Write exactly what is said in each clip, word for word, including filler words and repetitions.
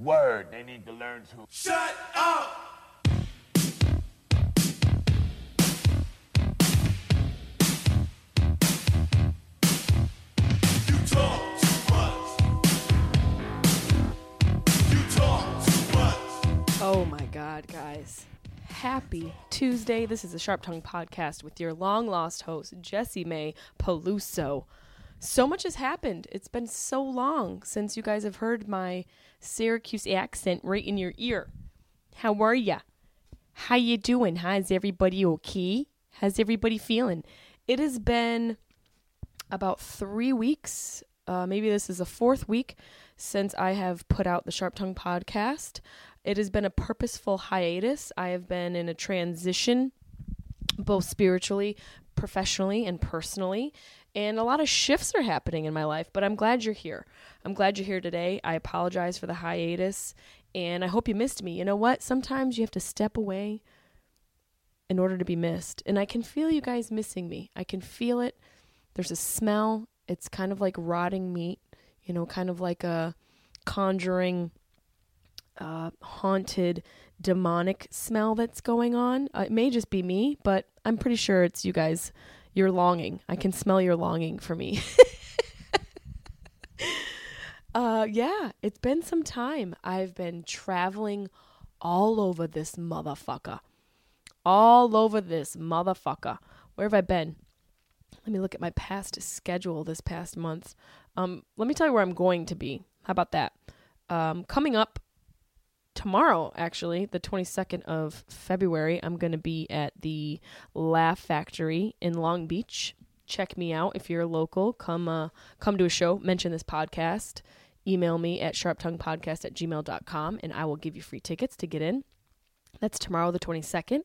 Word, they need to learn to shut up! You talk too much. You talk too much. Oh my God, guys. Happy Tuesday. This is the Sharp Tongue Podcast with your long-lost host, Jessie Mae Peluso. So much has happened. It's been so long since you guys have heard my Syracuse accent right in your ear. How are ya? How you doing? How's everybody okay? How's everybody feeling? It has been about three weeks, uh, maybe this is the fourth week, since I have put out the Sharp Tongue Podcast. It has been a purposeful hiatus. I have been in a transition, both spiritually, professionally, and personally. And a lot of shifts are happening in my life, but I'm glad you're here. I'm glad you're here today. I apologize for the hiatus, and I hope you missed me. You know what? Sometimes you have to step away in order to be missed. And I can feel you guys missing me. I can feel it. There's a smell. It's kind of like rotting meat, you know, kind of like a conjuring Uh, haunted, demonic smell that's going on. Uh, it may just be me, but I'm pretty sure it's you guys. You're longing. I can smell your longing for me. uh, yeah, it's been some time. I've been traveling all over this motherfucker. All over this motherfucker. Where have I been? Let me look at my past schedule this past month. Um, let me tell you where I'm going to be. How about that? Um, coming up tomorrow, actually, the twenty-second of February, I'm going to be at the Laugh Factory in Long Beach. Check me out if you're local. Come uh, come to a show. Mention this podcast. Email me at sharptonguepodcast at gmail dot com, and I will give you free tickets to get in. That's tomorrow, the twenty-second.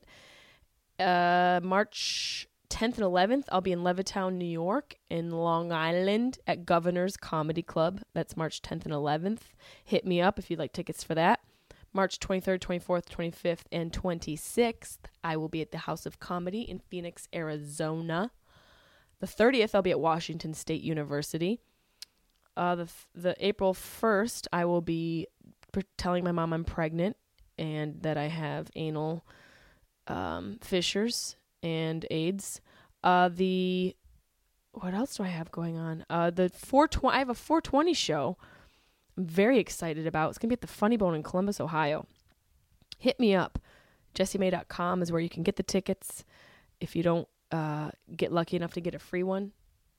Uh, March tenth and eleventh, I'll be in Levittown, New York, in Long Island at Governor's Comedy Club. That's March tenth and eleventh. Hit me up if you'd like tickets for that. March twenty-third, twenty-fourth, twenty-fifth, and twenty-sixth, I will be at the House of Comedy in Phoenix, Arizona. The thirtieth, I'll be at Washington State University. Uh, the the April first, I will be pre- telling my mom I'm pregnant and that I have anal um, fissures and AIDS. Uh, the what else do I have going on? Uh, the four twenty. I have a four twenty show. I'm very excited about. It's going to be at the Funny Bone in Columbus, Ohio. Hit me up. jessie mae dot com is where you can get the tickets. If you don't uh, get lucky enough to get a free one,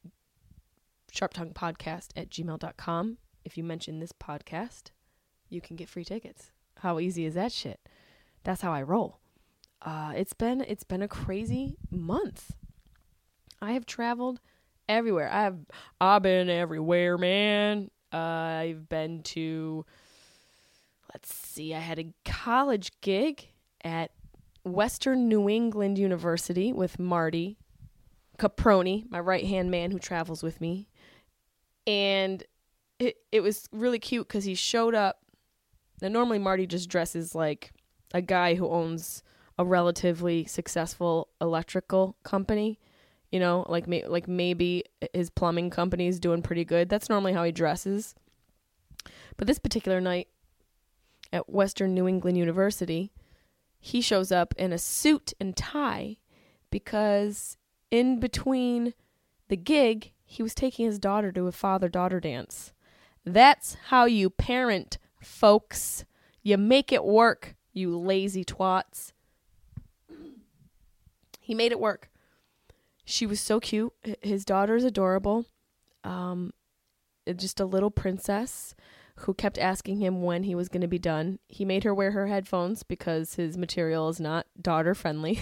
sharptonguepodcast at gmail dot com. If you mention this podcast, you can get free tickets. How easy is that shit? That's how I roll. Uh, it's been it's been a crazy month. I have traveled everywhere. I have I've been everywhere, man. Uh, I've been to, let's see, I had a college gig at Western New England University with Marty Caproni, my right-hand man who travels with me. And it, it was really cute because he showed up. Now, normally Marty just dresses like a guy who owns a relatively successful electrical company. You know, like may, like maybe his plumbing company is doing pretty good. That's normally how he dresses. But this particular night at Western New England University, he shows up in a suit and tie because in between the gig, he was taking his daughter to a father-daughter dance. That's how you parent, folks. You make it work, you lazy twats. He made it work. She was so cute. His daughter's adorable. Um, just a little princess who kept asking him when he was going to be done. He made her wear her headphones because his material is not daughter friendly.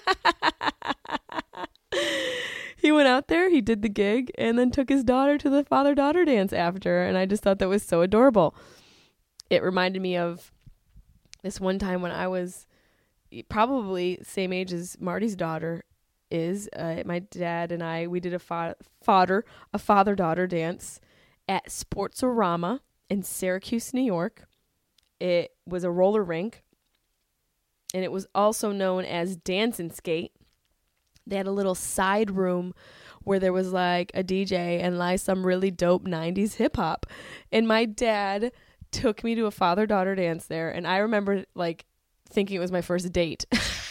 He went out there, he did the gig, and then took his daughter to the father-daughter dance after. And I just thought that was so adorable. It reminded me of this one time when I was probably same age as Marty's daughter is. Uh, my dad and I, we did a fa- fodder, a father-daughter dance at Sportsorama in Syracuse, New York. It was a roller rink, and it was also known as Dance and Skate. They had a little side room where there was like a D J and like some really dope nineties hip hop. And my dad took me to a father-daughter dance there, and I remember like thinking it was my first date.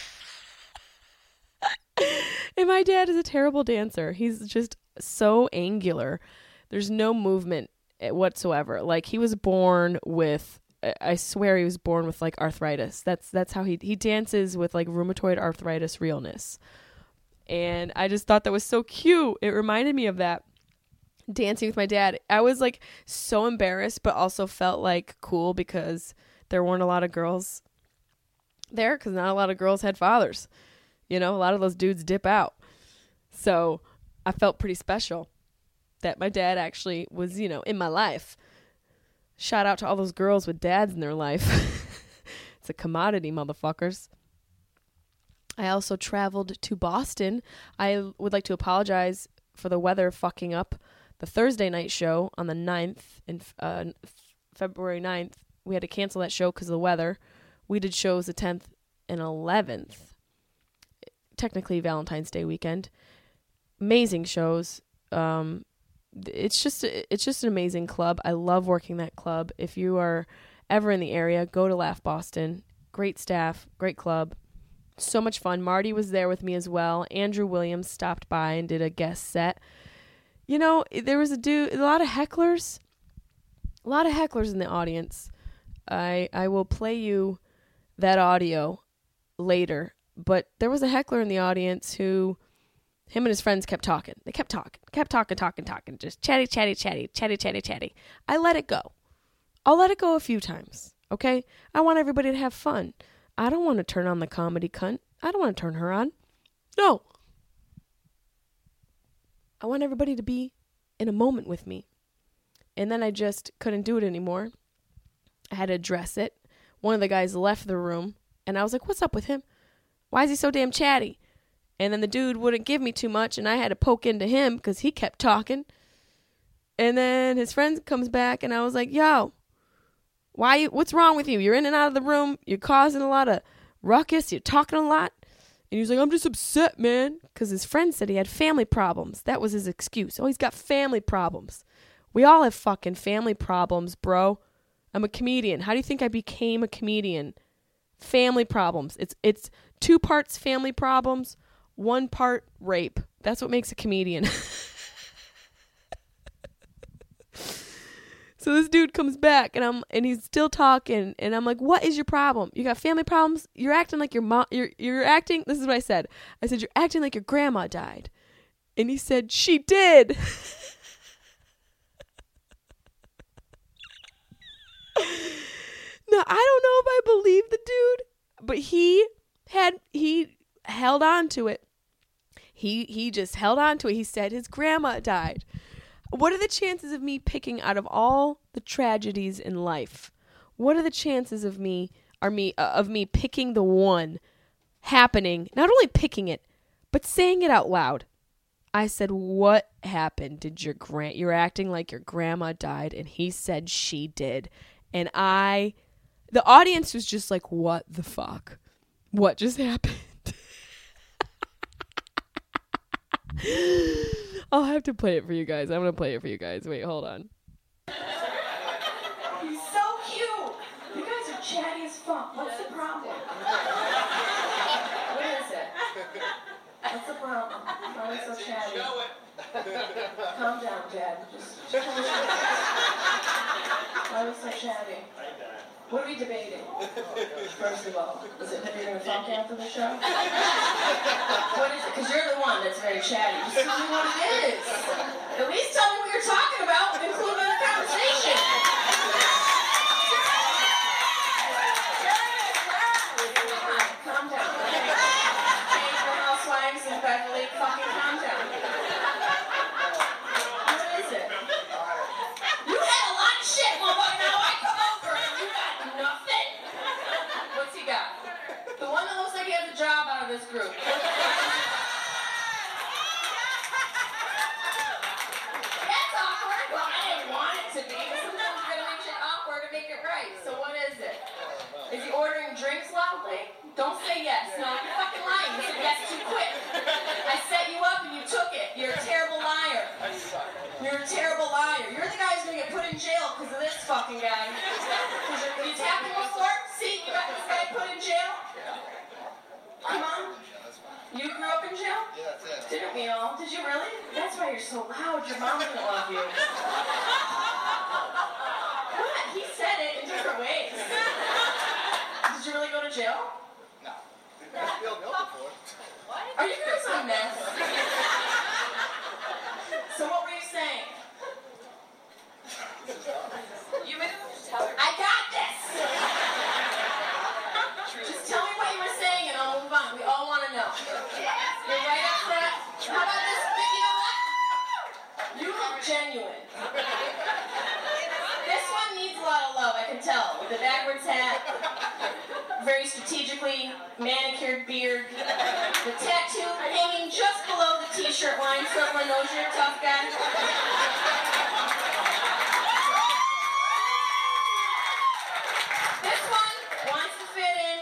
And my dad is a terrible dancer. He's just so angular. There's no movement whatsoever. Like, he was born with, I swear he was born with like arthritis. That's that's how he he dances, with like rheumatoid arthritis realness. And I just thought that was so cute. It reminded me of that, dancing with my dad. I was like so embarrassed, but also felt like cool because there weren't a lot of girls there, because not a lot of girls had fathers. You know, a lot of those dudes dip out. So I felt pretty special that my dad actually was, you know, in my life. Shout out to all those girls with dads in their life. It's a commodity, motherfuckers. I also traveled to Boston. I would like to apologize for the weather fucking up the Thursday night show on the ninth, and uh, February ninth. We had to cancel that show because of the weather. We did shows the tenth and eleventh. Technically Valentine's Day weekend. Amazing shows. Um, it's just it's just an amazing club. I love working that club. If you are ever in the area, go to Laugh Boston. Great staff, great club. So much fun. Marty was there with me as well. Andrew Williams stopped by and did a guest set. You know, there was a dude, a lot of hecklers. A lot of hecklers in the audience. I I will play you that audio later. But there was a heckler in the audience who, him and his friends kept talking. They kept talking, kept talking, talking, talking. Just chatty, chatty, chatty, chatty, chatty, chatty. I let it go. I'll let it go a few times, okay? I want everybody to have fun. I don't want to turn on the comedy cunt. I don't want to turn her on. No. I want everybody to be in a moment with me. And then I just couldn't do it anymore. I had to address it. One of the guys left the room, and I was like, what's up with him? Why is he so damn chatty? And then the dude wouldn't give me too much, and I had to poke into him because he kept talking. And then his friend comes back, and I was like, yo, why? You, what's wrong with you? You're in and out of the room. You're causing a lot of ruckus. You're talking a lot. And he was like, I'm just upset, man, because his friend said he had family problems. That was his excuse. Oh, he's got family problems. We all have fucking family problems, bro. I'm a comedian. How do you think I became a comedian? Family problems. It's it's two parts family problems, one part rape. That's what makes a comedian. So this dude comes back, and I'm and he's still talking, and I'm like, "What is your problem? You got family problems? You're acting like your mom. You're you're acting. This is what I said. I said you're acting like your grandma died." And he said, "She did." Now, I don't know if I believe the dude, but he had, he held on to it. He, he just held on to it. He said his grandma died. What are the chances of me picking out of all the tragedies in life? What are the chances of me, are me, uh, of me picking the one happening, not only picking it, but saying it out loud? I said, what happened? Did your grand, you're acting like your grandma died. And he said she did. And I, the audience was just like, what the fuck? What just happened? I'll have to play it for you guys. I'm going to play it for you guys. Wait, hold on. He's so cute. You guys are chatty as fuck. What's the problem? What is it? What's the problem? Why are you so chatty? Calm down, Dad. Just, just calm down. Why are you so chatty? What are we debating? First of all, is it that you're going to talk after the show? What is it? Because you're the one that's very chatty. Just tell me what it is. At least tell me what you're talking about and include me in the conversation. Calm down. Change for housewives and Beverly. Fucking calm down. What is it? You had a lot of shit, motherfucker. Now I come over and you got nothing. What's he got? The one that looks like he has a job out of this group. That's awkward. Well, I didn't want it to be, but sometimes you gotta make shit awkward to make it right. So what is it? Is he ordering drinks loudly? Don't say yes. No, you're fucking lying. You said yes too quick. I set you up and you took it. You're a terrible liar. You're a terrible liar. You're the guy who's gonna get put in jail because of this fucking guy. so loud. Your mom didn't love you. What? He said it in different ways. Did you really go to jail? No. I spilled milk before. What? Are you guys on meth? So what were you saying? You made him tell her. I got this! Just tell me what you were saying and I'll move on. We all want to know. You're right up front. How about this? You know what? You look genuine. This one needs a lot of love, I can tell. With the backwards hat, very strategically manicured beard, the tattoo hanging just below the t-shirt line so everyone knows you're a tough guy. This one wants to fit in.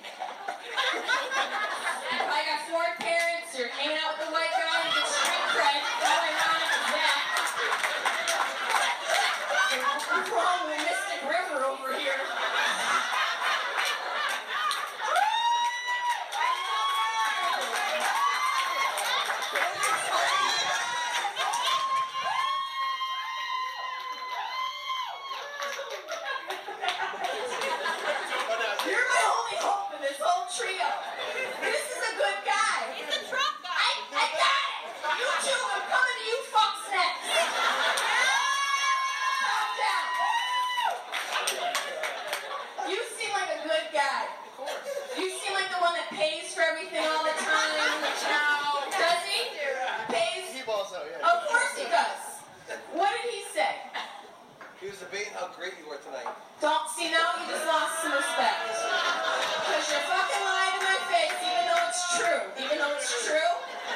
You probably got foreign parents, you're hanging out with the white guy and get street cred. How ironic is that? What's wrong with Mystic River over here? You're my only hope in this whole trio. This is a good guy. He's a drunk guy. I, I got it. You two, I'm coming to you fucks next. Calm down. You seem like a good guy. You seem like the one that pays for everything all the time. No. Does he? Pays? He also, yeah. Of course he does. What did he say? He was debating how great you were tonight. Don't see now you just lost some respect. Because you're fucking lying to my face even though it's true. Even though it's true.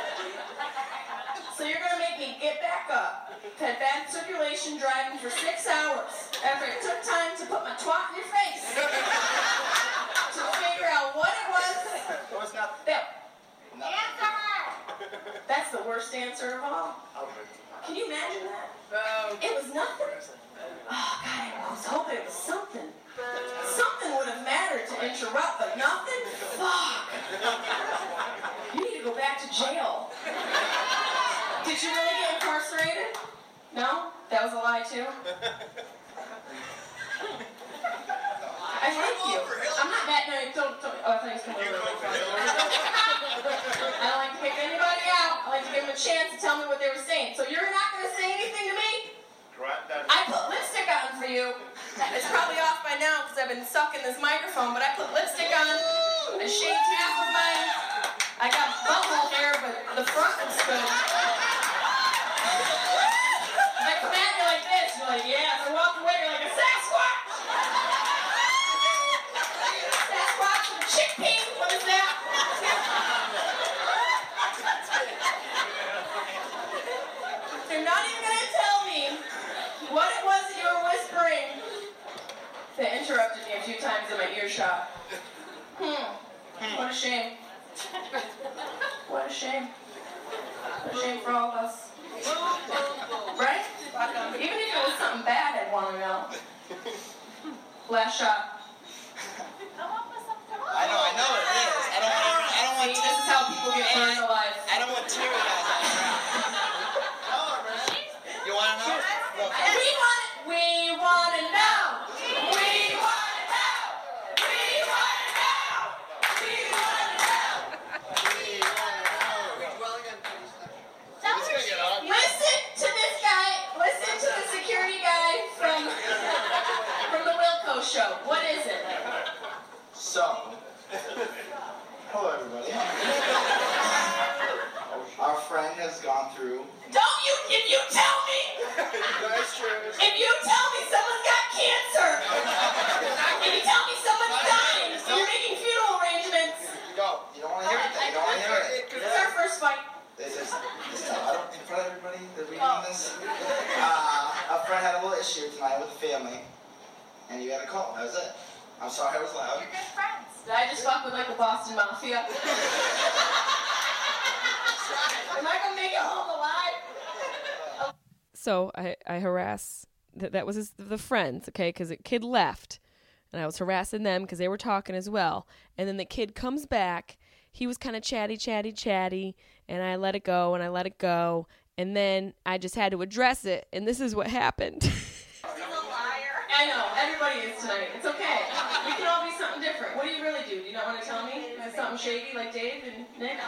So you're gonna make me get back up. Had bad circulation driving for six hours after it took time to put my twat in your face. To figure out what it was. It was not. That, Nothing. that's the worst answer of all. Can you imagine that? It was nothing. Oh, God, I was hoping it was something. Something would have mattered to interrupt, but nothing? Fuck. You need to go back to jail. Did you really get incarcerated? No? That was a lie, too? I like you. I'm not mad. No, don't, don't. Oh, I thought you were coming over. I don't like to pick anybody out. I like to give them a chance to tell me what they were saying. So you're not going to say anything to me? I put lipstick on for you. It's probably off by now because I've been sucking this microphone, but I put lipstick on. I shaved half of mine. I got butthole hair, but the front looks good. If I come at you like this, you're like, yeah. If I walk away, you're like a Sasquatch. Sasquatch with a chickpea. What is that? You're not even going to tell me what it was that you were whispering that interrupted me a few times in my earshot. Hmm. What a shame. What a shame. What a shame for all of us. Right? Even if it was something bad, I'd want to know. Last shot. I know, I know it is. I don't want, I don't want. See, this is how people get burned alive. I don't want teary eyes on the ground. You want to know? Look, We want it. We want to know. We want to know. We want to know. We want to know. Listen to this guy. Listen to the security guy from from the Wilco show. What is it? So, hello everybody. Our friend has gone through. Don't you? If you tell me. That's true. If you tell me someone's got cancer. If you tell me someone's dying. So you're making funeral arrangements. Go. You don't want to hear it. You don't want to hear it. This is our first fight. This is, this is I don't, in front of everybody, they're reading this. Uh, a friend had a little issue tonight with the family, and you had a call. That was it. I'm sorry I was loud. You're good friends. Did I just fuck with like the Boston Mafia? Am I gonna make it home alive? So I, I harass, that, that was his, the friends, okay, because the kid left, and I was harassing them because they were talking as well. And then the kid comes back. He was kind of chatty, chatty, chatty, and I let it go, and I let it go. And then I just had to address it, and this is what happened. I know, everybody is tonight. It's okay. We can all be something different. What do you really do? Do you not want to tell me? Is it something shady like Dave and Nick?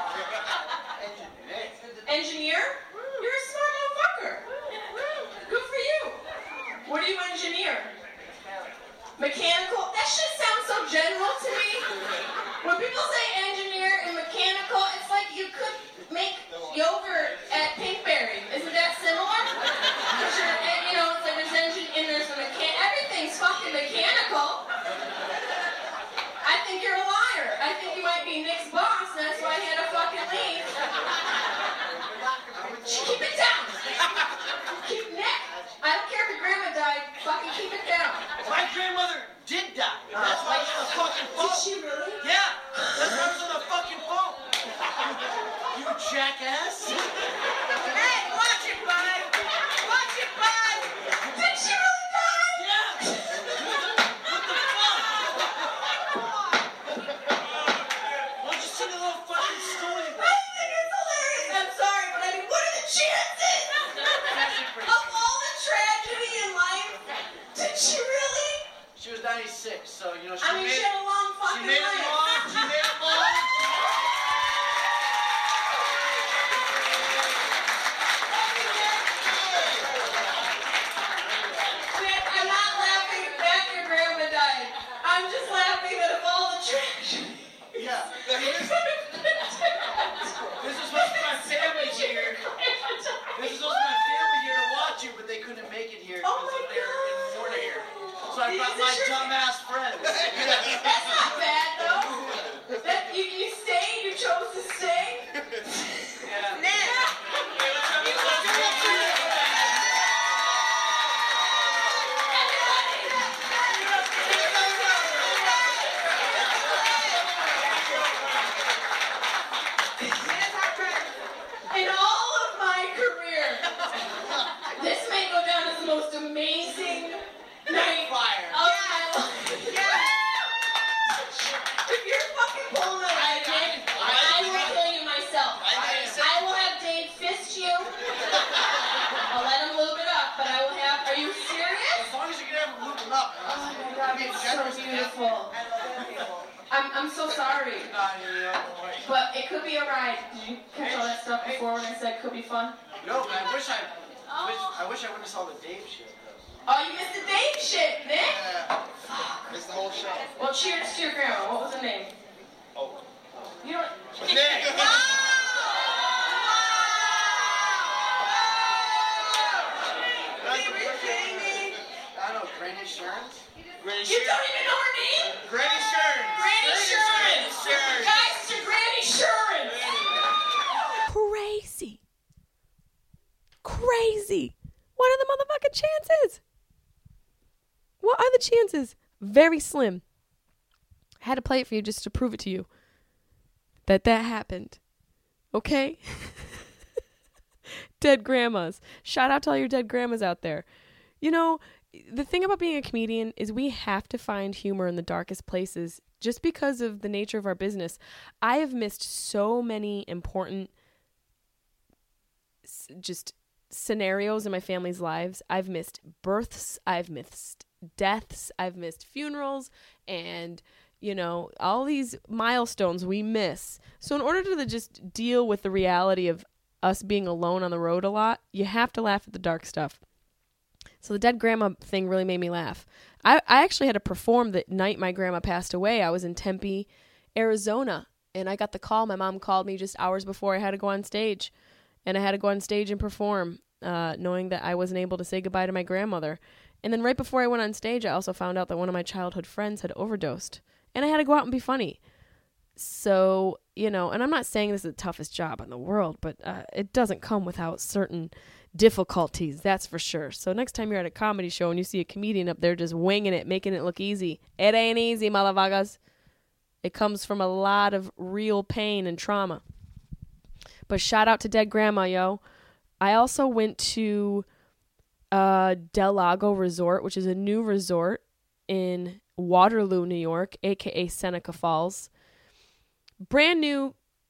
Engineer? You're a smart motherfucker. Good for you. What do you engineer? Mechanical? That shit sounds so general to me. When people say engineer and mechanical, it's like you could make yogurt at Pinkberry. Isn't that similar? Because you're, and, you know, it's like there's engine and there's a mechan. Everything's fucking mechanical. I think you're a liar. I think you might be Nick's boss, and that's why he had to fucking leave. Keep it down. Keep Nick. I don't care if your grandma died. Fucking keep it down. My grandmother did die. That's why she's on the fucking phone. Did she really? Yeah, that's why I was on the fucking phone. You jackass. Hey, watch it, bud. Watch it, bud. Did she really die? Yeah. What the fuck? Why don't you sing a little fucking story? I think it's hilarious. I'm sorry, but I mean, what are the chances? Of all the tragedy in life, did she really? She was ninety-six, so, you know, she I mean, made she had a long She fucking made it life. long. She made it long. Nick, I'm not laughing that your grandma died. I'm just laughing that of all the tragedy. Yeah. This is supposed to be my family here. This is supposed to be my family here to watch you, but they couldn't make it here Oh because my of their in God. Florida here. So I brought Is my this your- dumbass friends. That's not bad, though. That you, you stayed, you chose to stay. Yeah. Nick, you must be in all of my career, this may go down as the most amazing night Fire. of my life. If you're fucking pulling it like Dave, I will kill you myself. I will have Dave fist you. I'll let him lube it up, but I will have. Are you serious? As long as you can ever loop them up. Oh my God, that's so beautiful. I'm I'm so sorry, Nah, you know, like- but it could be a ride. Did you catch all that stuff before when I said it could be fun? No, but I wish I, wish, I wish I would have saw the Dave shit though. Oh, you missed the Dave shit, Nick. Yeah. It's the whole show. Well, cheers to your grandma. What was her name? Oh. You don't. Nick. I don't know, Granny Insurance? Granny You don't even know her name? Granny Insurance. Granny Insurance. Guys, to Granny Insurance. Crazy. Crazy. What are the motherfucking chances? What are the chances? Very slim. I had to play it for you just to prove it to you that that happened. Okay? Dead grandmas. Shout out to all your dead grandmas out there. You know, the thing about being a comedian is we have to find humor in the darkest places just because of the nature of our business. I have missed so many important s- just scenarios in my family's lives. I've missed births, I've missed deaths, I've missed funerals, and you know, all these milestones we miss. So in order to just deal with the reality of us being alone on the road a lot, you have to laugh at the dark stuff. So the dead grandma thing really made me laugh. I, I actually had to perform the night my grandma passed away. I was in Tempe, Arizona, and I got the call. My mom called me just hours before I had to go on stage. And I had to go on stage and perform, uh, knowing that I wasn't able to say goodbye to my grandmother. And then right before I went on stage, I also found out that one of my childhood friends had overdosed. And I had to go out and be funny. So, you know, and I'm not saying this is the toughest job in the world, but uh, it doesn't come without certain difficulties, that's for sure. So next time you're at a comedy show and you see a comedian up there just winging it, making it look easy, it ain't easy, motherfuckers. It comes from a lot of real pain and trauma. But shout out to Dead Grandma, yo. I also went to uh, Del Lago Resort, which is a new resort in Waterloo, New York, a k a. Seneca Falls. Brand new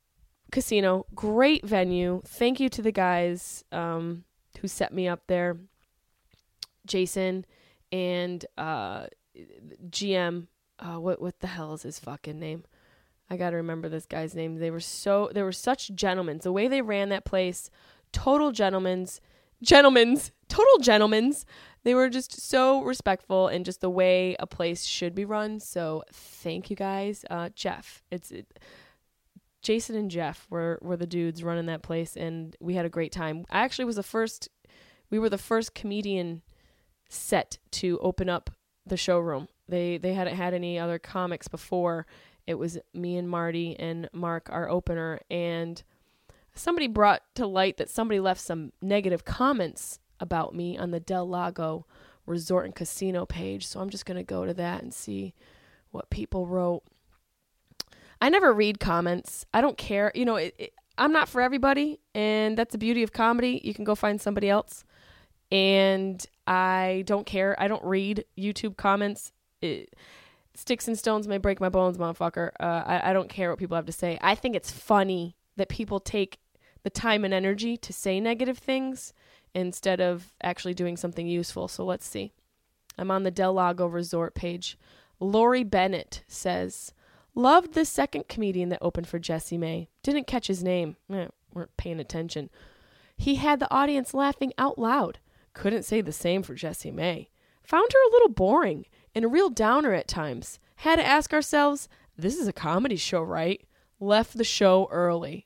Casino, great venue. Thank you to the guys um, who set me up there. Jason and uh, G M. Uh, what what the hell is his fucking name? I gotta remember this guy's name. They were so they were such gentlemen. The way they ran that place, total gentlemen's, gentlemen's, total gentlemen's. They were just so respectful and just the way a place should be run. So thank you guys, uh, Jeff. It's it, Jason and Jeff were were the dudes running that place, and we had a great time. I actually was the first. We were the first comedian set to open up the showroom. They they hadn't had any other comics before. It was me and Marty and Mark, our opener, and somebody brought to light that somebody left some negative comments about me on the Del Lago Resort and Casino page. So I'm just going to go to that and see what people wrote. I never read comments. I don't care. You know, it, it, I'm not for everybody, and that's the beauty of comedy. You can go find somebody else. And I don't care. I don't read YouTube comments. It, sticks and stones may break my bones, motherfucker. Uh, I, I don't care what people have to say. I think it's funny that people take the time and energy to say negative things instead of actually doing something useful. So let's see. I'm on the Del Lago Resort page. Lori Bennett says, loved the second comedian that opened for Jesse May. Didn't catch his name. Eh, weren't paying attention. He had the audience laughing out loud. Couldn't say the same for Jesse May. Found her a little boring and a real downer at times. Had to ask ourselves, this is a comedy show, right? Left the show early.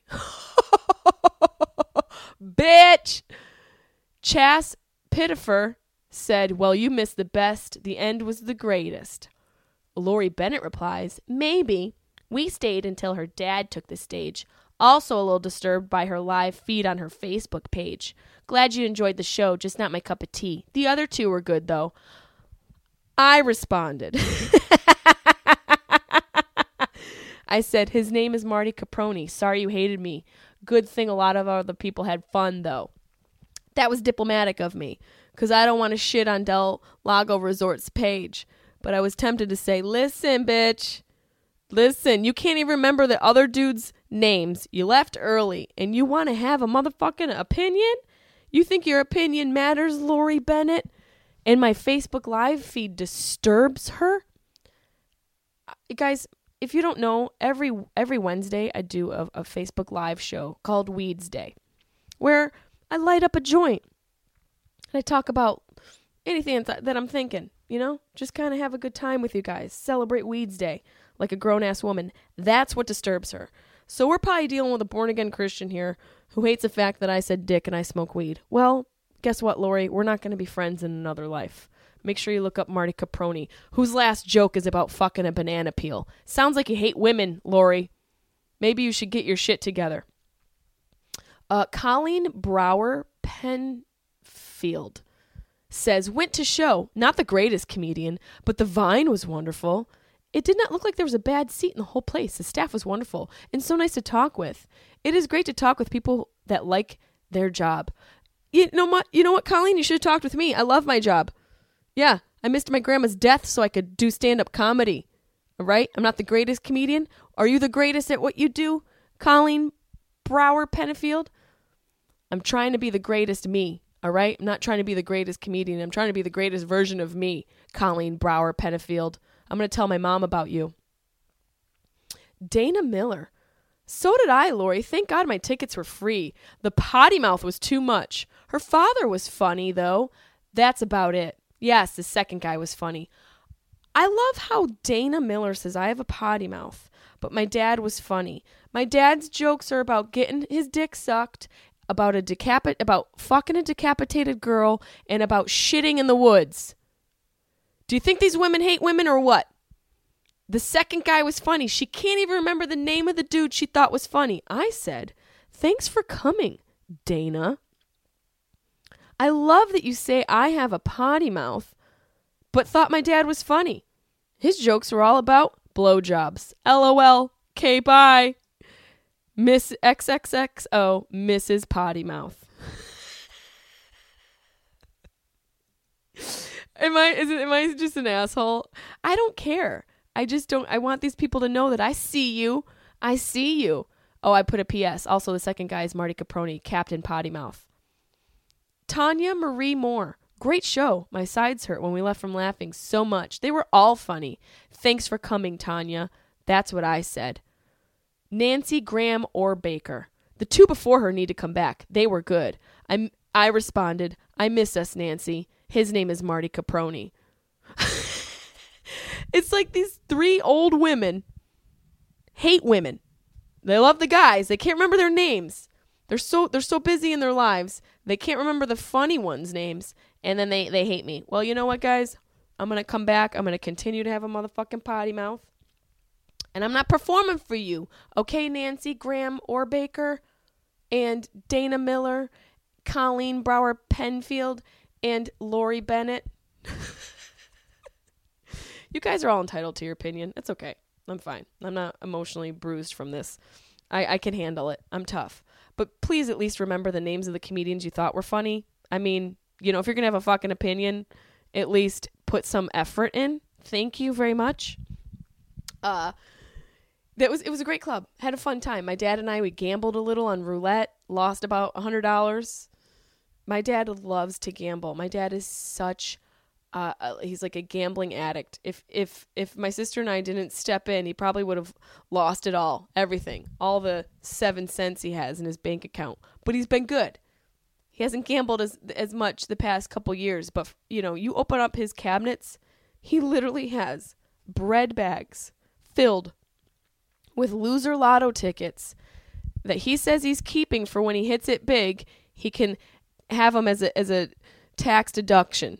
Bitch! Chas Pittifer said, well, you missed the best. The end was the greatest. Lori Bennett replies, maybe. We stayed until her dad took the stage. Also a little disturbed by her live feed on her Facebook page. Glad you enjoyed the show, just not my cup of tea. The other two were good, though. I responded. I said, his name is Marty Caproni. Sorry you hated me. Good thing a lot of other people had fun, though. That was diplomatic of me, because I don't want to shit on Del Lago Resort's page. But I was tempted to say, listen, bitch. Listen, you can't even remember the other dudes' names. You left early, and you want to have a motherfucking opinion? You think your opinion matters, Lori Bennett? And my Facebook Live feed disturbs her? Guys, if you don't know, every every Wednesday I do a, a Facebook Live show called Weeds Day, where I light up a joint. And I talk about anything that I'm thinking, you know? Just kind of have a good time with you guys. Celebrate Weeds Day like a grown-ass woman. That's what disturbs her. So we're probably dealing with a born-again Christian here who hates the fact that I said dick and I smoke weed. Well, guess what, Lori? We're not going to be friends in another life. Make sure you look up Marty Caproni, whose last joke is about fucking a banana peel. Sounds like you hate women, Lori. Maybe you should get your shit together. Uh, Colleen Brower Penfield says, went to show, not the greatest comedian, but the Vine was wonderful. It did not look like there was a bad seat in the whole place. The staff was wonderful and so nice to talk with. It is great to talk with people that like their job. You know what, you know what, Colleen? You should have talked with me. I love my job. Yeah, I missed my grandma's death so I could do stand-up comedy. All right? I'm not the greatest comedian. Are you the greatest at what you do, Colleen Brower Penfield? I'm trying to be the greatest me. All right? I'm not trying to be the greatest comedian. I'm trying to be the greatest version of me, Colleen Brower Penfield. I'm going to tell my mom about you. Dana Miller. So did I, Lori. Thank God my tickets were free. The potty mouth was too much. Her father was funny, though. That's about it. Yes, the second guy was funny. I love how Dana Miller says, I have a potty mouth, but my dad was funny. My dad's jokes are about getting his dick sucked, about a decapit, about fucking a decapitated girl, and about shitting in the woods. Do you think these women hate women or what? The second guy was funny. She can't even remember the name of the dude she thought was funny. I said, thanks for coming, Dana. I love that you say I have a potty mouth, but thought my dad was funny. His jokes were all about blowjobs. LOL. Okay, bye. Miss X X X O, Missus Potty Mouth. Am I is it am I just an asshole? I don't care. I just don't I want these people to know that I see you. I see you. Oh, I put a P S. Also, the second guy is Marty Caproni, Captain Potty Mouth. Tanya Marie Moore. Great show. My sides hurt when we left from laughing so much. They were all funny. Thanks for coming, Tanya. That's what I said. Nancy Graham or Baker. The two before her need to come back. They were good. I, I responded, I miss us, Nancy. His name is Marty Caproni. It's like these three old women hate women. They love the guys. They can't remember their names. They're so they're so busy in their lives. They can't remember the funny ones' names. And then they, they hate me. Well, you know what, guys? I'm going to come back. I'm going to continue to have a motherfucking potty mouth. And I'm not performing for you. Okay, Nancy Graham or Baker and Dana Miller, Colleen Brower Penfield, and Lori Bennett. You guys are all entitled to your opinion. It's okay. I'm fine. I'm not emotionally bruised from this. I, I can handle it. I'm tough. But please at least remember the names of the comedians you thought were funny. I mean, you know, if you're going to have a fucking opinion, at least put some effort in. Thank you very much. Uh, that was it was a great club. Had a fun time. My dad and I, we gambled a little on roulette. Lost about one hundred dollars. My dad loves to gamble. My dad is such... Uh, he's like a gambling addict. If if if my sister and I didn't step in, he probably would have lost it all, everything, all the seven cents he has in his bank account. But he's been good. He hasn't gambled as as much the past couple years. But you know, you open up his cabinets, he literally has bread bags filled with loser lotto tickets that he says he's keeping for when he hits it big. He can have them as a as a tax deduction.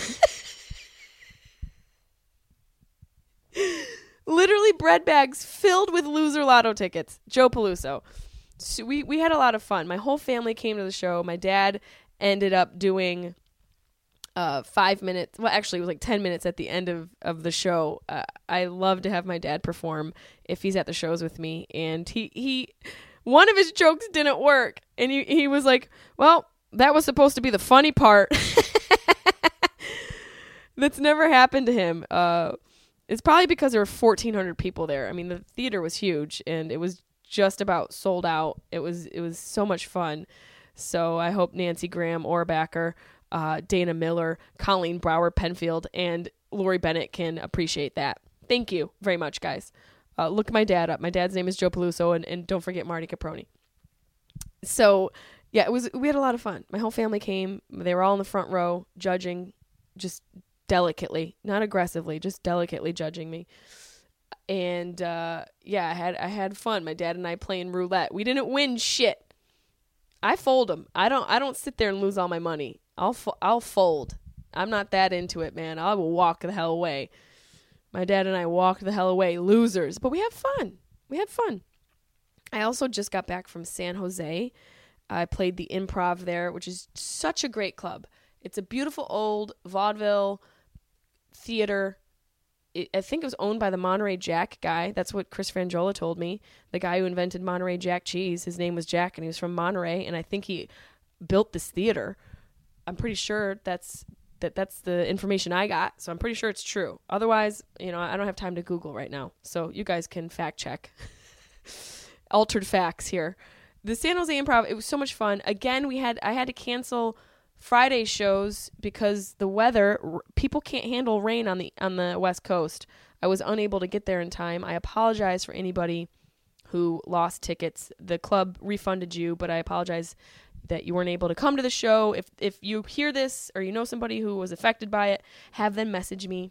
Literally bread bags filled with loser lotto tickets. Joe Peluso. So we, we had a lot of fun. My whole family came to the show. My dad ended up doing uh, five minutes. Well, actually, it was like ten minutes at the end of, of the show. Uh, I love to have my dad perform if he's at the shows with me. And he, he one of his jokes didn't work. And he, he was like, well, that was supposed to be the funny part. That's never happened to him. Uh It's probably because there were fourteen hundred people there. I mean, the theater was huge, and it was just about sold out. It was it was so much fun. So I hope Nancy Graham Orbacker, uh, Dana Miller, Colleen Brower Penfield, and Lori Bennett can appreciate that. Thank you very much, guys. Uh, look my dad up. My dad's name is Joe Peluso, and, and don't forget Marty Caproni. So, yeah, it was. We had a lot of fun. My whole family came. They were all in the front row, judging, just delicately, not aggressively, just delicately judging me. And uh yeah, I had I had fun. My dad and I playing roulette. We didn't win shit. I fold them. I don't I don't sit there and lose all my money. I'll fo- I'll fold. I'm not that into it, man. I will walk the hell away. My dad and I walked the hell away, losers. But we had fun. We had fun. I also just got back from San Jose. I played the Improv there, which is such a great club. It's a beautiful old vaudeville theater. It, I think it was owned by the Monterey Jack guy. That's what Chris Frangiola told me. The guy who invented Monterey Jack cheese. His name was Jack, and he was from Monterey. And I think he built this theater. I'm pretty sure that's that. That's the information I got. So I'm pretty sure it's true. Otherwise, you know, I don't have time to Google right now. So you guys can fact check. Altered facts here. The San Jose Improv. It was so much fun. Again, we had I had to cancel Friday shows because the weather, people can't handle rain on the on the West Coast. I was unable to get there in time. I apologize for anybody who lost tickets. The club refunded you, but I apologize that you weren't able to come to the show. If if you hear this or you know somebody who was affected by it, have them message me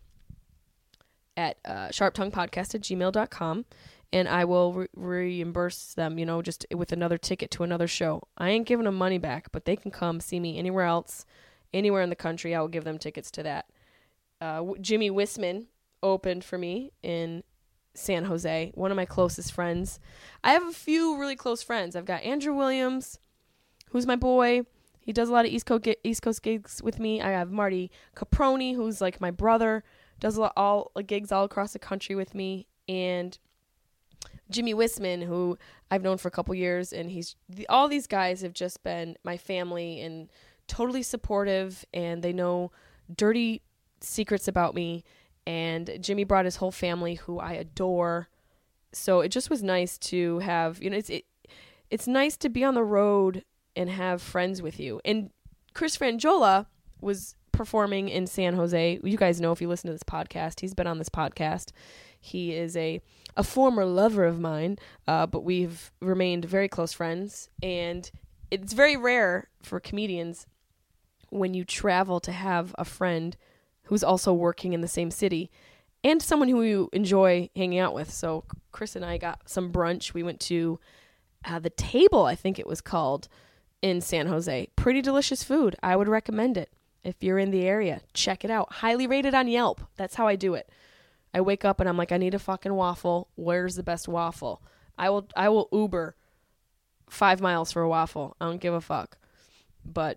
at uh, sharptonguepodcast at gmail dot com. And I will re- reimburse them, you know, just with another ticket to another show. I ain't giving them money back, but they can come see me anywhere else, anywhere in the country. I will give them tickets to that. Uh, w- Jimmy Wisman opened for me in San Jose, one of my closest friends. I have a few really close friends. I've got Andrew Williams, who's my boy. He does a lot of East Coast, East Coast gigs with me. I have Marty Caproni, who's like my brother, does a lot all gigs all across the country with me, and Jimmy Wisman, who I've known for a couple years, and he's the, all these guys have just been my family and totally supportive, and they know dirty secrets about me. And Jimmy brought his whole family, who I adore. So it just was nice to have, you know, it's, it, it's nice to be on the road and have friends with you. And Chris Frangiola was performing in San Jose. You guys know if you listen to this podcast, he's been on this podcast. He is a, a former lover of mine, uh, but we've remained very close friends. And it's very rare for comedians when you travel to have a friend who's also working in the same city and someone who you enjoy hanging out with. So Chris and I got some brunch. We went to uh, The Table, I think it was called, in San Jose. Pretty delicious food. I would recommend it. If you're in the area, check it out. Highly rated on Yelp. That's how I do it. I wake up and I'm like, I need a fucking waffle. Where's the best waffle? I will I will Uber five miles for a waffle. I don't give a fuck. But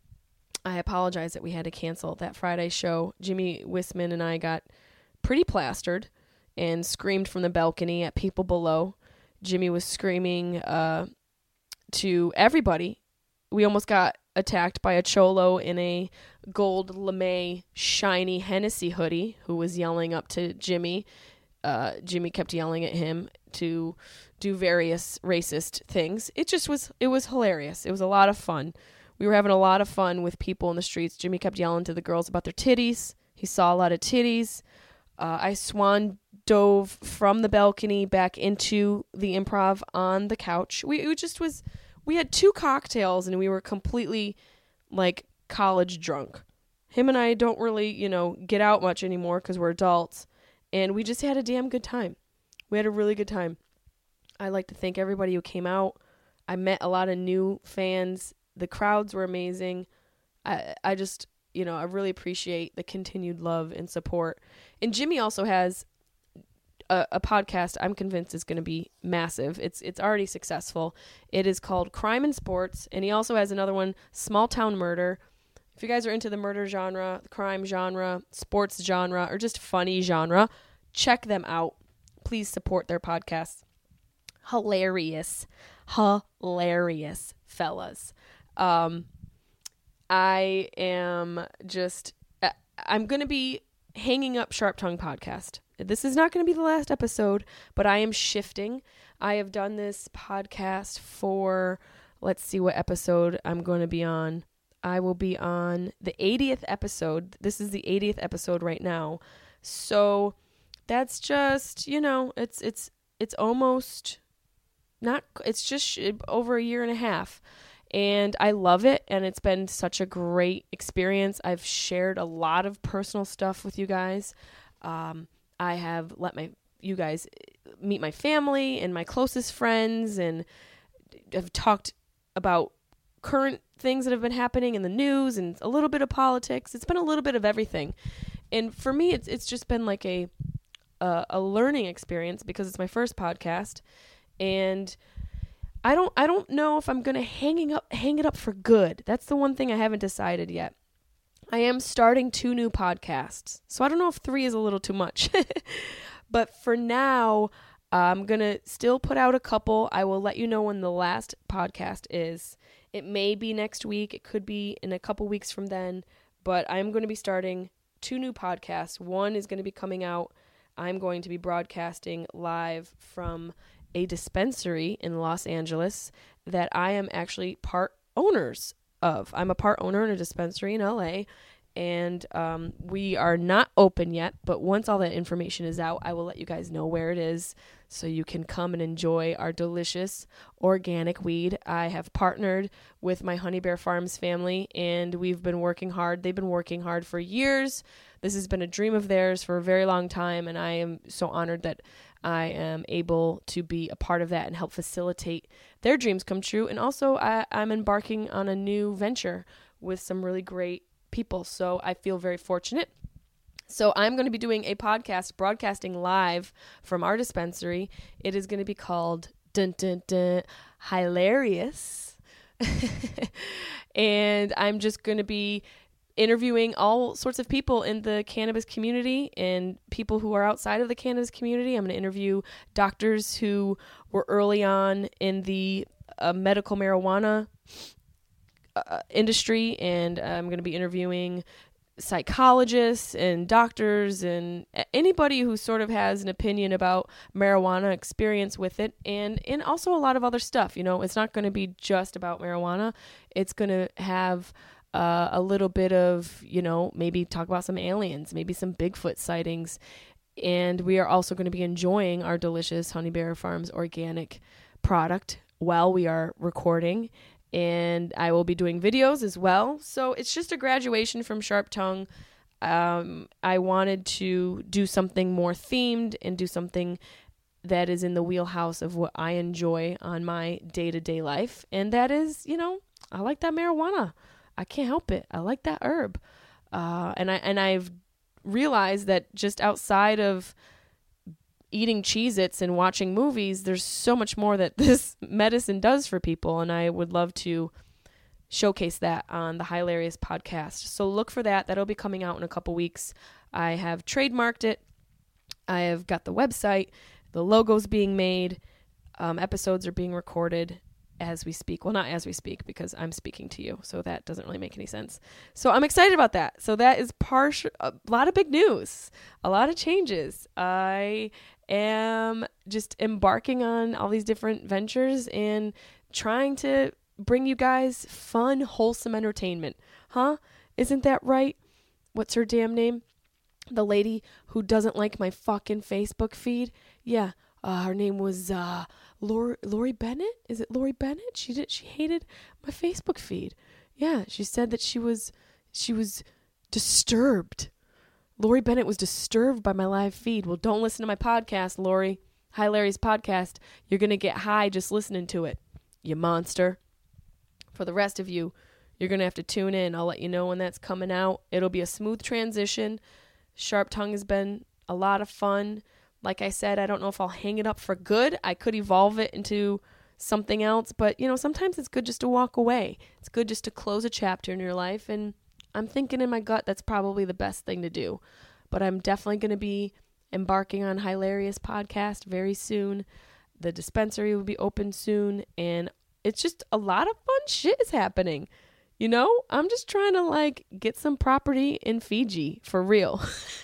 I apologize that we had to cancel that Friday show. Jimmy Wisman and I got pretty plastered and screamed from the balcony at people below. Jimmy was screaming uh, to everybody. We almost got attacked by a cholo in a gold lame shiny Hennessy hoodie who was yelling up to Jimmy. Uh, Jimmy kept yelling at him to do various racist things. It just was, it was hilarious. It was a lot of fun. We were having a lot of fun with people in the streets. Jimmy kept yelling to the girls about their titties. He saw a lot of titties. Uh, I swan dove from the balcony back into the Improv on the couch. We it just was, we had two cocktails and we were completely like college drunk. Him and I don't really, you know, get out much anymore because we're adults. And we just had a damn good time. We had a really good time. I'd like to thank everybody who came out. I met a lot of new fans. The crowds were amazing. I I just, you know, I really appreciate the continued love and support. And Jimmy also has a, a podcast I'm convinced is going to be massive. It's it's already successful. It is called Crime and Sports. And he also has another one, Small Town Murder. If you guys are into the murder genre, the crime genre, sports genre, or just funny genre, check them out. Please support their podcasts. Hilarious. Hilarious fellas. Um, I am just, I'm going to be hanging up Sharp Tongue Podcast. This is not going to be the last episode, but I am shifting. I have done this podcast for, let's see what episode I'm going to be on. I will be on the eightieth episode. This is the eightieth episode right now. So that's just, you know, it's, it's, it's almost not, it's just over a year and a half. And I love it, and it's been such a great experience. I've shared a lot of personal stuff with you guys. Um, I have let my you guys meet my family and my closest friends, and have talked about current things that have been happening in the news and a little bit of politics. It's been a little bit of everything. And for me, it's it's just been like a a, a learning experience because it's my first podcast, and I don't I don't know if I'm going to hanging up hang it up for good. That's the one thing I haven't decided yet. I am starting two new podcasts. So I don't know if three is a little too much. But for now, I'm going to still put out a couple. I will let you know when the last podcast is. It may be next week. It could be in a couple weeks from then. But I'm going to be starting two new podcasts. One is going to be coming out. I'm going to be broadcasting live from a dispensary in Los Angeles that I am actually part owners of. I'm a part owner in a dispensary in L A, and um, we are not open yet, but once all that information is out, I will let you guys know where it is so you can come and enjoy our delicious organic weed. I have partnered with my Honey Bear Farms family, and we've been working hard. They've been working hard for years. This has been a dream of theirs for a very long time, and I am so honored that I am able to be a part of that and help facilitate their dreams come true. And also, I, I'm embarking on a new venture with some really great people. So I feel very fortunate. So I'm going to be doing a podcast broadcasting live from our dispensary. It is going to be called Dun Dun Dun Hilarious. And I'm just going to be interviewing all sorts of people in the cannabis community and people who are outside of the cannabis community. I'm going to interview doctors who were early on in the uh, medical marijuana uh, industry, and I'm going to be interviewing psychologists and doctors and anybody who sort of has an opinion about marijuana, experience with it, and, and also a lot of other stuff. You know, it's not going to be just about marijuana. It's going to have uh, a little bit of, you know, maybe talk about some aliens, maybe some Bigfoot sightings. And we are also going to be enjoying our delicious Honey Bear Farms organic product while we are recording. And I will be doing videos as well. So it's just a graduation from Sharp Tongue. Um, I wanted to do something more themed and do something that is in the wheelhouse of what I enjoy on my day-to-day life. And that is, you know, I like that marijuana. I can't help it. I like that herb. Uh, and I and I've realized that just outside of eating Cheez-Its and watching movies, there's so much more that this medicine does for people, and I would love to showcase that on the Hilarious podcast. So look for that. That'll be coming out in a couple weeks. I have trademarked it. I have got the website. The logo's being made. Um, episodes are being recorded as we speak. Well, not as we speak, because I'm speaking to you, so that doesn't really make any sense. So I'm excited about that. So that is partial, a lot of big news, a lot of changes. I am just embarking on all these different ventures and trying to bring you guys fun, wholesome entertainment. Huh? Isn't that right? What's her damn name? The lady who doesn't like my fucking Facebook feed? Yeah. Uh, her name was uh, Lori, Lori Bennett. Is it Lori Bennett? She did. She hated my Facebook feed. Yeah, she said that she was she was disturbed. Lori Bennett was disturbed by my live feed. Well, don't listen to my podcast, Lori. Hilarious podcast. You're gonna get high just listening to it, you monster. For the rest of you, you're gonna have to tune in. I'll let you know when that's coming out. It'll be a smooth transition. Sharp Tongue has been a lot of fun. Like I said, I don't know if I'll hang it up for good. I could evolve it into something else. But, you know, sometimes it's good just to walk away. It's good just to close a chapter in your life. And I'm thinking in my gut that's probably the best thing to do. But I'm definitely going to be embarking on Hilarious podcast very soon. The dispensary will be open soon. And it's just a lot of fun shit is happening. You know, I'm just trying to, like, get some property in Fiji for real.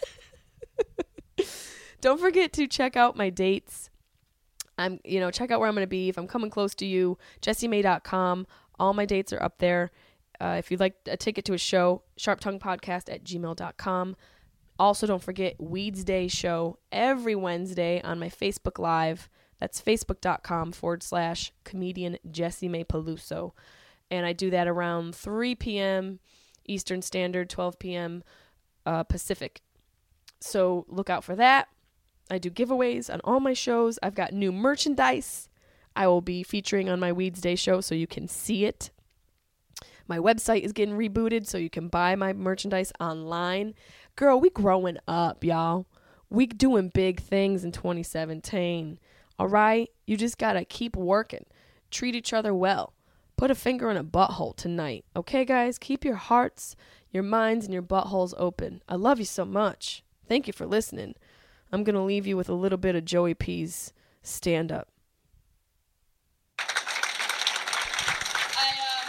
Don't forget to check out my dates. I'm, you know, check out where I'm going to be. If I'm coming close to you, jessie may dot com. All my dates are up there. Uh, if you'd like a ticket to a show, sharp tongue podcast at gmail dot com. Also, don't forget Weeds Day show every Wednesday on my Facebook Live. That's facebook.com forward slash comedian Jessie May Peluso. And I do that around three p.m. Eastern Standard, twelve p.m. Uh, Pacific. So look out for that. I do giveaways on all my shows. I've got new merchandise I will be featuring on my Weeds Day show so you can see it. My website is getting rebooted so you can buy my merchandise online. Girl, we growing up, y'all. We doing big things in twenty seventeen. All right? You just got to keep working. Treat each other well. Put a finger in a butthole tonight. Okay, guys? Keep your hearts, your minds, and your buttholes open. I love you so much. Thank you for listening. I'm going to leave you with a little bit of Joey P's stand-up. I, uh,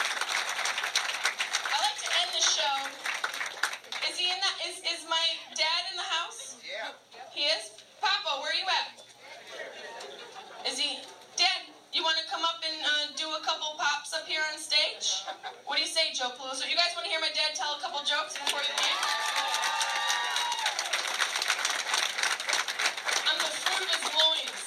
I like to end the show. Is he in that? Is, is my dad in the house? Yeah. He is? Papa, where are you at? Is he? Dad, you want to come up and uh, do a couple pops up here on stage? What do you say, Joe Peluso? You guys want to hear my dad tell a couple jokes before you leave? I'm the fruit of his loins.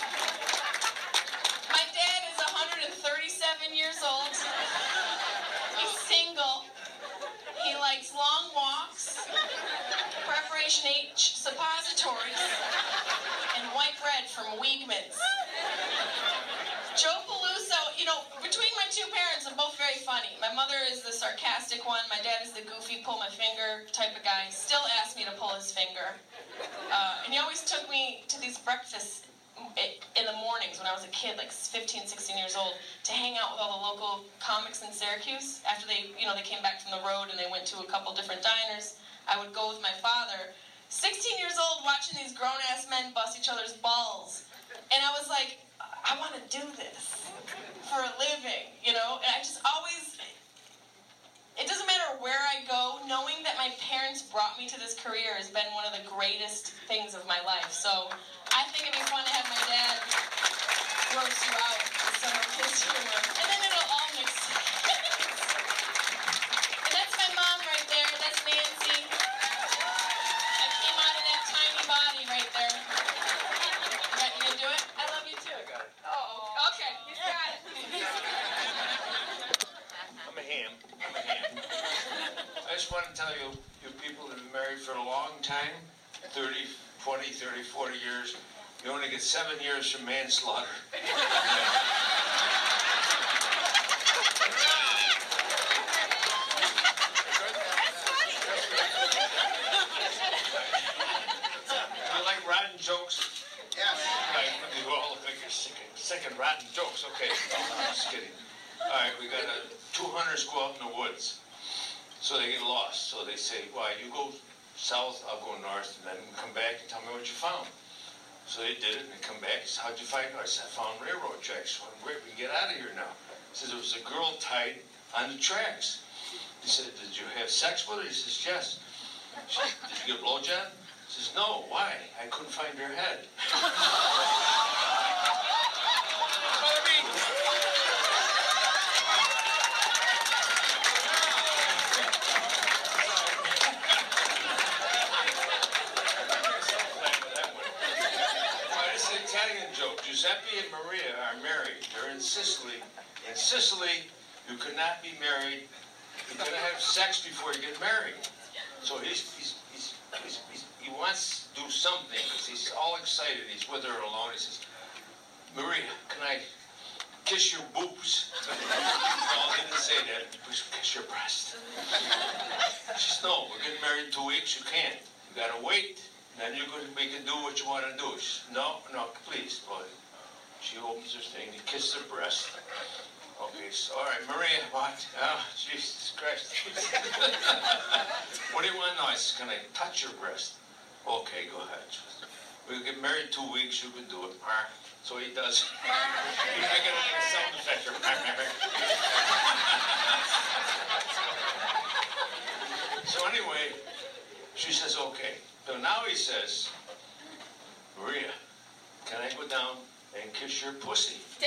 My dad is one hundred thirty-seven years old. He's single. He likes long walks, Preparation H suppositories, and white bread from Wiegmann's. Joe Peluso, you know, between my two parents, I'm both very funny. My mother is the sarcastic one. My dad is the goofy, pull my finger type of guy. Still asks me to pull his finger. Uh, and he always took me to these breakfasts in the mornings when I was a kid, like fifteen, sixteen years old, to hang out with all the local comics in Syracuse. After they, you know, they came back from the road and they went to a couple different diners, I would go with my father. sixteen years old, watching these grown-ass men bust each other's balls. And I was like, I want to do this for a living, you know? And I just always, it doesn't matter matter where I go, knowing that my parents brought me to this career has been one of the greatest things of my life. So I think it'd be fun to have my dad roast you out with some of his humor. And then it'll all mix. And that's my mom right there. That's Nancy. I came out of that tiny body right there. You got- you gonna do it? I love you too. I got it. Oh, okay. He's got it. I'm a ham. I'm a ham. I just want to tell you, you people that have been married for a long time, thirty, twenty, thirty, forty years, you only get seven years for manslaughter. You like rotten jokes? Yes. Right, you all look like you're sick of, sick of rotten jokes. Okay, I'm just kidding. All right, we got a, two hunters go out in the woods. So they get lost. So they say, why, you go south, I'll go north, and then come back and tell me what you found. So they did it, and they come back. He said, how'd you find it? I said, I found railroad tracks. Well, where, we can get out of here now. He says, there was a girl tied on the tracks. He said, did you have sex with her? He says, yes. She said, did you get a blowjob? He says, no, why? I couldn't find her head. Italian joke. Giuseppe and Maria are married. They're in Sicily. In Sicily, you could not be married. You gotta have sex before you get married. So he's, he's, he's, he's, he's he wants to do something because he's all excited. He's with her alone. He says, Maria, can I kiss your boobs? No, he didn't say that. Please kiss your breast. She says, no, we're getting married in two weeks. You can't. You gotta wait. Then you can, we can do what you want to do. She says, no, no, please, boy. She opens her thing, he kisses her breast. Okay, so, all right, Maria, what? Oh, Jesus Christ. What do you want now? I said, can I touch your breast? Okay, go ahead. We'll get married in two weeks, you can do it. So he does. I got a sound effect. So anyway, she says, okay. So now he says, Maria, can I go down and kiss your pussy? Dad!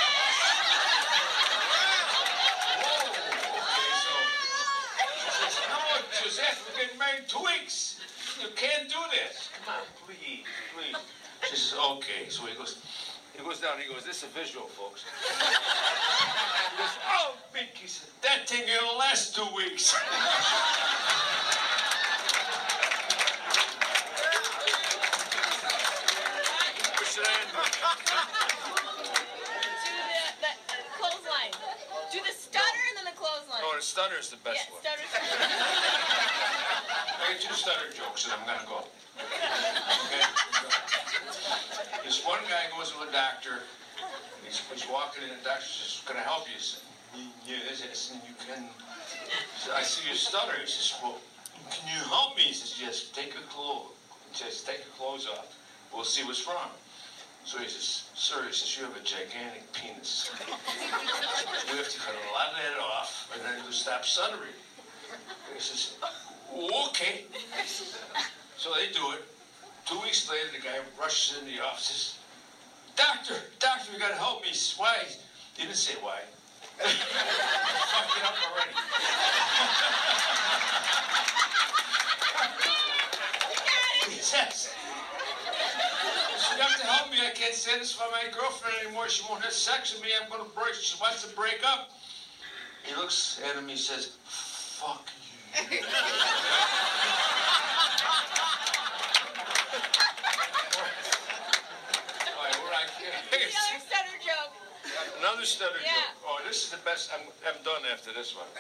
Whoa, okay, so she says, no, Giuseppe, we're getting married in two weeks. You can't do this. Come on, please, please. She says, okay. So he goes, he goes down, he goes, this is a visual, folks. He goes, oh, Bink, he says, that thing will last two weeks. Do the, the clothesline. Do the stutter and then the clothesline. Oh, the stutter is the best Yeah, one. stutter. I got two stutter jokes and I'm gonna go. Okay? This one guy goes to a doctor. He's, he's walking in, the doctor says, can I help you? He says, yes, yes, and you can. He says, I see you stutter. He says, well, can you help me? He says, yes, take your clothes. He says, take your clothes off. We'll see what's wrong. So he says, sir, he says, you have a gigantic penis. We have to cut a lot of that off, and then you'll stop stuttering. He says, okay. So they do it. Two weeks later, the guy rushes into the office. Doctor, doctor, you gotta help me. He says, why? He didn't say why. Fucked it up already. He says, you have to help me. I can't satisfy my girlfriend anymore. She won't have sex with me. I'm going to break. She wants to break up. He looks at him. He says, fuck you. All right, we're like, Another stutter joke. another stutter Yeah. joke. Oh, this is the best. I'm, I'm done after this one.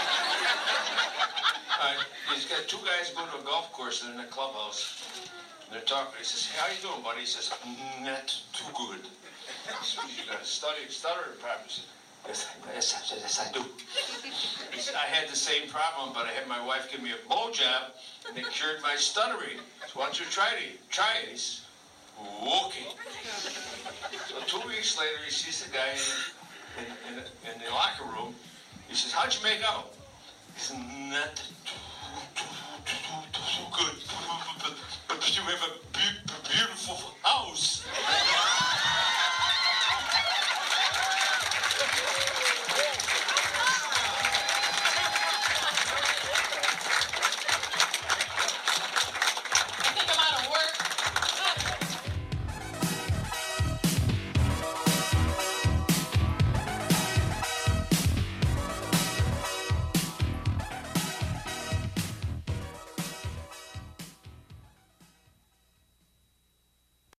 All right, he's got two guys go to a golf course. They're in a clubhouse. They're talking. He says, how you doing, buddy? He says, not too good. He says, you got a stutter, stuttering problem. He says, yes, yes, yes, I do. He said, I had the same problem, but I had my wife give me a blowjob, and it cured my stuttering. So why don't you try it? Try it. He says, okay. So two weeks later, he sees the guy in, in, in, in the locker room. He says, how'd you make out? He is not too good. But you have a be- beautiful house.